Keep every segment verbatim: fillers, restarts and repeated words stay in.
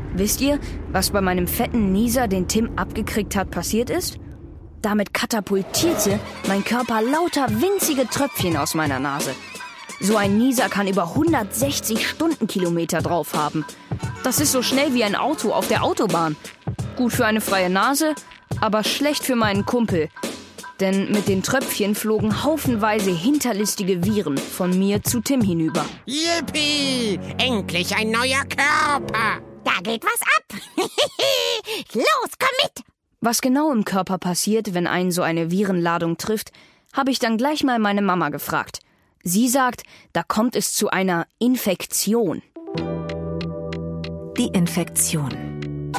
Wisst ihr, was bei meinem fetten Nieser, den Tim abgekriegt hat, passiert ist? Damit katapultierte mein Körper lauter winzige Tröpfchen aus meiner Nase. So ein Nieser kann über hundertsechzig Stundenkilometer drauf haben. Das ist so schnell wie ein Auto auf der Autobahn. Gut für eine freie Nase, aber schlecht für meinen Kumpel. Denn mit den Tröpfchen flogen haufenweise hinterlistige Viren von mir zu Tim hinüber. Yippie! Endlich ein neuer Körper! Da geht was ab! Los, komm mit! Was genau im Körper passiert, wenn einen so eine Virenladung trifft, habe ich dann gleich mal meine Mama gefragt. Sie sagt, da kommt es zu einer Infektion. Die Infektion.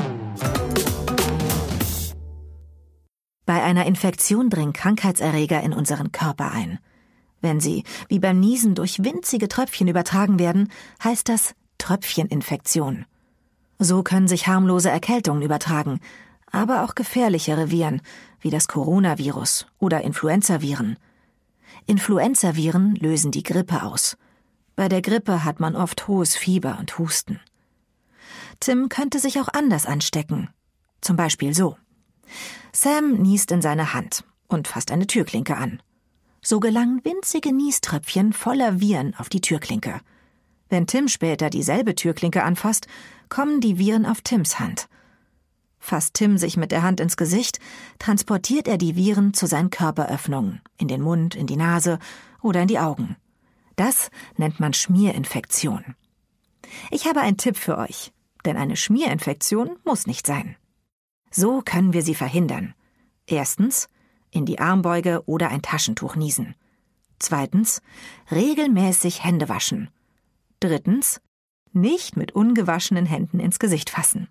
Bei einer Infektion dringen Krankheitserreger in unseren Körper ein. Wenn sie, wie beim Niesen, durch winzige Tröpfchen übertragen werden, heißt das Tröpfcheninfektion. So können sich harmlose Erkältungen übertragen, aber auch gefährlichere Viren, wie das Coronavirus oder Influenzaviren. Influenzaviren lösen die Grippe aus. Bei der Grippe hat man oft hohes Fieber und Husten. Tim könnte sich auch anders anstecken. Zum Beispiel so. Sam niest in seine Hand und fasst eine Türklinke an. So gelangen winzige Nieströpfchen voller Viren auf die Türklinke. Wenn Tim später dieselbe Türklinke anfasst, kommen die Viren auf Tims Hand. Fasst Tim sich mit der Hand ins Gesicht, transportiert er die Viren zu seinen Körperöffnungen, in den Mund, in die Nase oder in die Augen. Das nennt man Schmierinfektion. Ich habe einen Tipp für euch, denn eine Schmierinfektion muss nicht sein. So können wir sie verhindern. Erstens, in die Armbeuge oder ein Taschentuch niesen. Zweitens, regelmäßig Hände waschen. Drittens, nicht mit ungewaschenen Händen ins Gesicht fassen.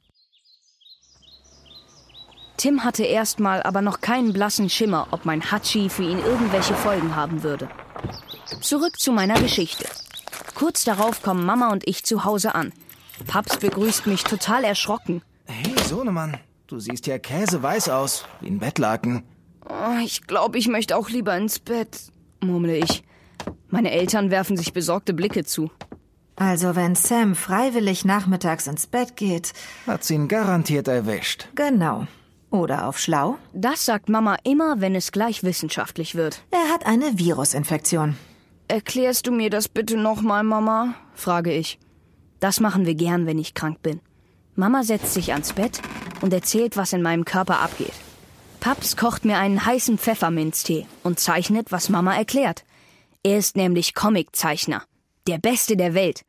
Tim hatte erstmal aber noch keinen blassen Schimmer, ob mein Hatschi für ihn irgendwelche Folgen haben würde. Zurück zu meiner Geschichte. Kurz darauf kommen Mama und ich zu Hause an. Paps begrüßt mich total erschrocken. Hey, Sohnemann, du siehst ja käseweiß aus, wie ein Bettlaken. Oh, ich glaube, ich möchte auch lieber ins Bett, murmle ich. Meine Eltern werfen sich besorgte Blicke zu. Also wenn Sam freiwillig nachmittags ins Bett geht... Hat sie ihn garantiert erwischt. Genau. Oder auf schlau? Das sagt Mama immer, wenn es gleich wissenschaftlich wird. Er hat eine Virusinfektion. Erklärst du mir das bitte nochmal, Mama? Frage ich. Das machen wir gern, wenn ich krank bin. Mama setzt sich ans Bett und erzählt, was in meinem Körper abgeht. Paps kocht mir einen heißen Pfefferminztee und zeichnet, was Mama erklärt. Er ist nämlich Comiczeichner. Der Beste der Welt.